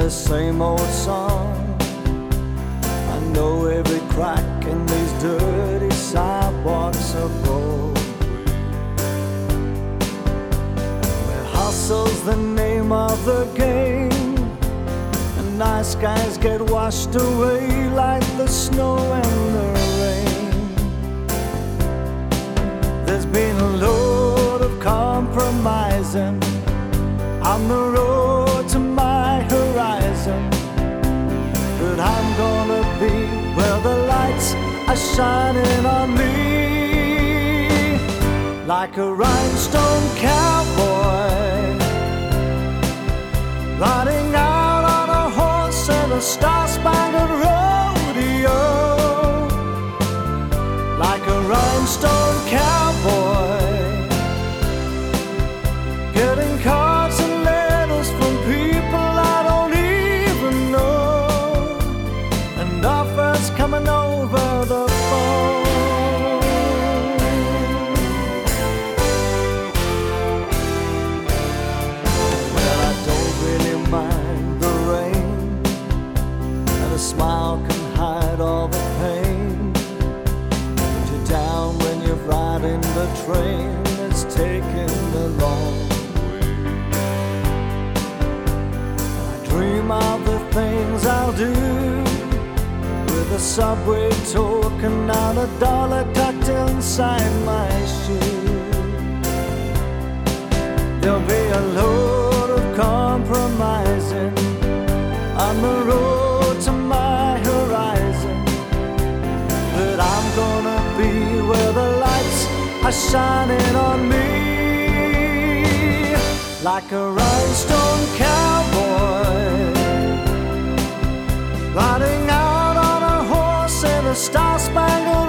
the same old song. I know every crack in these dirty sidewalks of Broadway, where hustle's the name of the game, and nice guys get washed away like the snow and the rain. There's been a load of compromising on the road to my horizon, but I'm gonna be where the lights are shining on me, like a rhinestone cowboy riding out on a horse in a star-spangled rodeo, like a rhinestone cowboy getting cards and letters from people I don't even know, and offers coming over the phone. Well, I don't really mind the rain, and a smile can hide all the pain. Put you down when you're riding the train that's taking the long. Dream of the things I'll do with a subway token and $1 tucked inside my shoe. There'll be a load of compromising on the road to my horizon, but I'm gonna be where the lights are shining on me, like a rhinestone cowboy riding out on a horse in a star-spangled